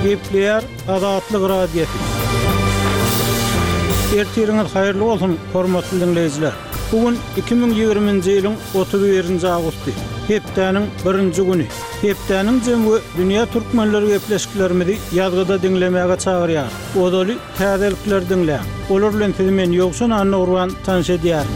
Gepleyer Azatlyk radiosu. Ertiriniz hayırlı olsun, hormatly dinleyijiler. Bugün 2020-nji ýylyň 31-nji agusty. Hepdeniň 1-nji güni. Hepdeniň jemgy dünýä türkmenleri gepleşiklerimizi ýazgyda dinlemäge çagyrýar. Odaly täzelikler dinleýär. Olar bilen men ýoksun anna urwan tanış edýär.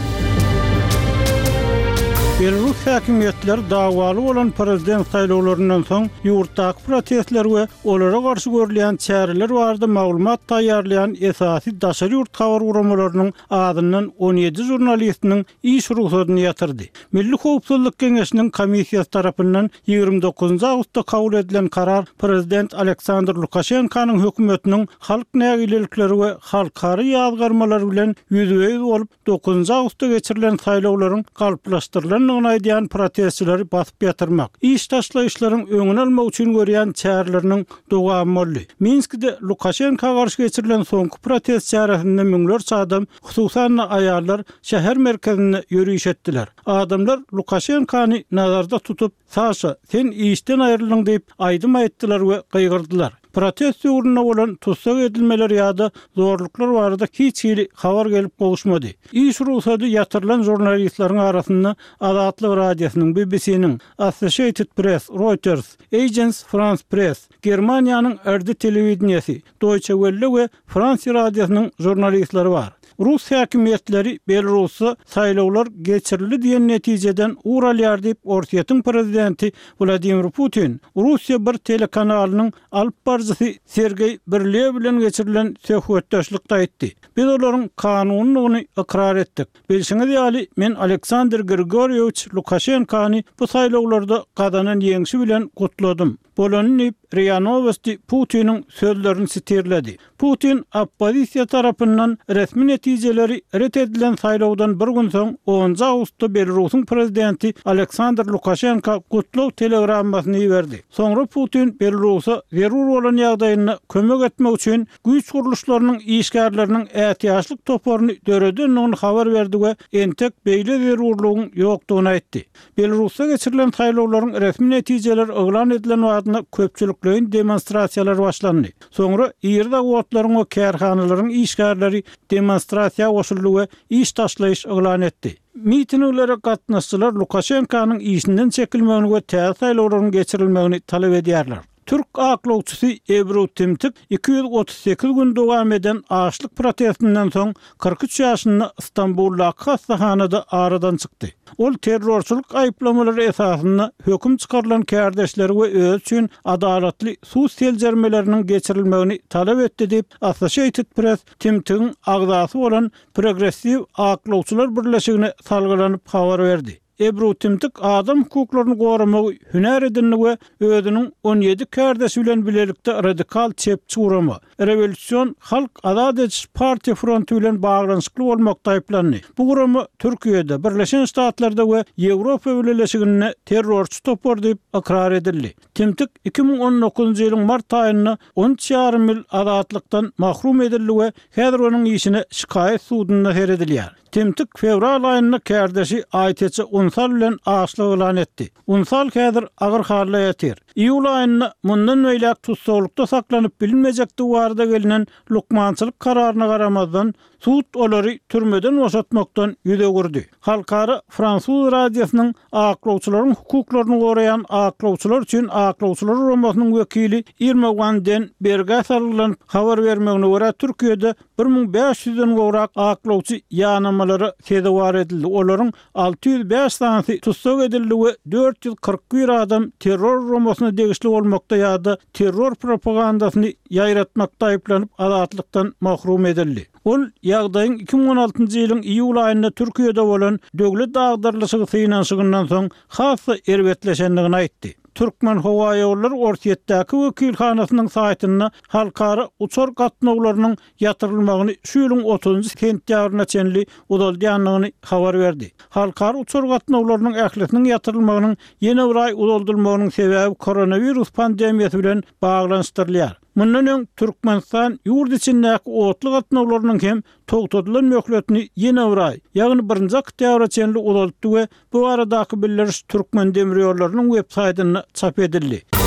Belarus häkimetleri dagwaly bolan prezident saýlawlarynyň soň ýurtdaky protestler we olara garşy görülen çäreler barada maglumat taýýarlayan esasy daşary ýurt habar guramalarynyň adyndan 17 jurnalistiniň iş ruhsatyny ýatyrdy. Milli Howpsuzlyk Keňeşiniň komissiýasy tarapyndan 29 agustda kabul edilen karar prezident Aleksandr Lukashenkanyň hökümetiniň halk nägilelikleri we halkary ýazgarmalary bilen ýüzbeýüz bolup 9 agustda geçirilen saýlawlaryň galplaşdyrylan aýdýan protestçileri basyp ýatyrmak, iş taşlaýyşlaryň öňüni almak üçin görýän çäreleriniň dogamy boldy. Minskde Lukashenka garşy geçirilen soňky protest çäresinde müňlerçe adam, hususan aýallar şäher merkezine ýürüýüş etdiler. Adamlar Lukashenkany nazarda tutup, "Saşa, sen işden aýrylyň" diýip aýdym aýtdylar we gaýgyrdylar. Protest ýurduna bolan tutsak edilmeler ýa-da zorluklar barada hiç habar gelip gowuşmady. İş ruhsaty ýatyrylan jurnalistleriň arasynda Azatlyk radiosynyň, BBC-niň, Associated Press, Reuters, Agence France Presse, Germaniýanyň Erdi telewizionyasy, Deutsche Welle we Fransa radiosynyň jurnalistleri bar. Rus häkimetleri Belarusda saýlawlar geçirildi diýen netijeden uralýar diýip Ortiýatyň prezidenti Vladimir Putin Russiýa bir telekanalynyň alyp barjysy Sergey Birlew bilen geçirilen söhbetdeşlikde aýtdy. Biz olaryň kanunlygyny ikrar etdik. Bilşiňiz ýaly, men Aleksandr Grigoriyewich Lukashenkany bu saýlawlarda gazanan ýeňişi bilen gutladym. Bolonyny RIA Novosti Putiniň sözlerini sitirledi. Putin oppozisiýa tarapyndan resmi netijeleri ret edilen saýlawdan bir gün soň 10 agustda Belarusyň prezidenti Aleksandr Lukashenka gutlaw telegrammasyny berdi. Soňra Putin Belarusa zerur bolan ýagdaýyna kömek etmek üçin güýç guruluşlarynyň işgärleriniň ähtiýaçlyk toparyny döredeniň habar berdi we entek beýle zerurlugyň ýokdugyny aýtdy. Belarusda geçirilen saýlawlaryň resmi netijeleri eglan edilen wagtynda köpçüliklerin demonstrasiýalar başlandy. Soňra ýerde wagtlaryň we kärhanalaryň işgärleri demonstrasiýa goşuldy we iş taşlaýyş eglan etdi. Mitinglere gatnaşçylar Lukashenkanyň işinden çekilmegini we täze saýlawlaryň geçirilmegini talap edýärler. Türk aklawçysy Ebru Timtik 238 gün dowam eden açlyk protestinden soň 43 ýaşynda Istanbuldaky hastahanada aradan çykdy. Ol terrorçylyk aýplamalary esasynda höküm çykarylan kärdeşleri we öz üçin adalatly sus seljermeleriniň geçirilmegini talap etdi diýip Associated Press Timtik'in agzasy bolan Progressiv Aklawçylar Birleşigine salgylanyp habar berdi. Ebru Timtik adam hukuklaryny goramak, hünär edinni we özüniň 17 kärdeşi bilen bilelikde radikal çepçi urama, Revolüsiýon Halk Azad Ediş Parti fronty bilen baglanyşykly bolmakda aýplandy. Bu urama Türkiýede, Birleşen Ştatlarda we Ýewropa Birleşigine terrorçy topar diýip ikrar edildi. Timtik 2019-njy ýylyň mart aýynda 13,5 mil azatlykdan mahrum edildi we häzir onuň işine şikaýet sudyna seredilýär. Timtik fevral aýynda kärdeşi Aýteçe Unsal bilen aşlyk elan etdi. Unsal häzir agyr halda ýatyr. Iýul aýynda mundan beýlek tutsaklykda saklanyp bilinmejekdi barada gelinen lukmançylyk kararyna garamazdan sud olary türmeden boşatmakdan ýüze gurdy. Halkara Fransuz radiosynyň aklawçylaryň hukuklaryny goraýan aklawçylar üçin aklawçylar romasynyň wekili Irma Wanden berge salylan habar bermegine görä Türkiýede 1500-den gowrak aklawçy ýanamalary tezewar edildi. Olaryň 605 tansy tutsak edildi we 441 adam terror romasyna degişli bolmakda ýa-da terror propagandasyny ýaýratmakda aýplanyp azatlykdan mahrum edildi. Ol ýagdaýyň 2016-njy ýylyň iýul aýynda Türkiýede bolan döwlet agdarlyşygy synanşygyndan soň hasy erbetleşendigini aýtdy. Türkmen Hawa ýolları Ortiýatdaky wekilhanasynyň saýtyna halkara uçar gatnawlarynyň ýatyrylmagyny şu ýylyň 30 sentýabryna çenli udaldýanlygyny habar berdi. Halkara uçar gatnawlarynyň ählisiniň ýatyrylmagynyň ýene bir aý udaldyrylmagynyň sebäbi koronavirus pandemiýasy bilen baglanyşdyrylýar. Mundan öň Türkmenistan ýurt içindäki otly gatnawlarynyň hem togtadylan möhletini ýene bir aý, ýagny 1-nji oktýabra çenli uzatdy we bu aradaky bildiriş Türkmen demir ýollarynyň web saýtyna çap edildi.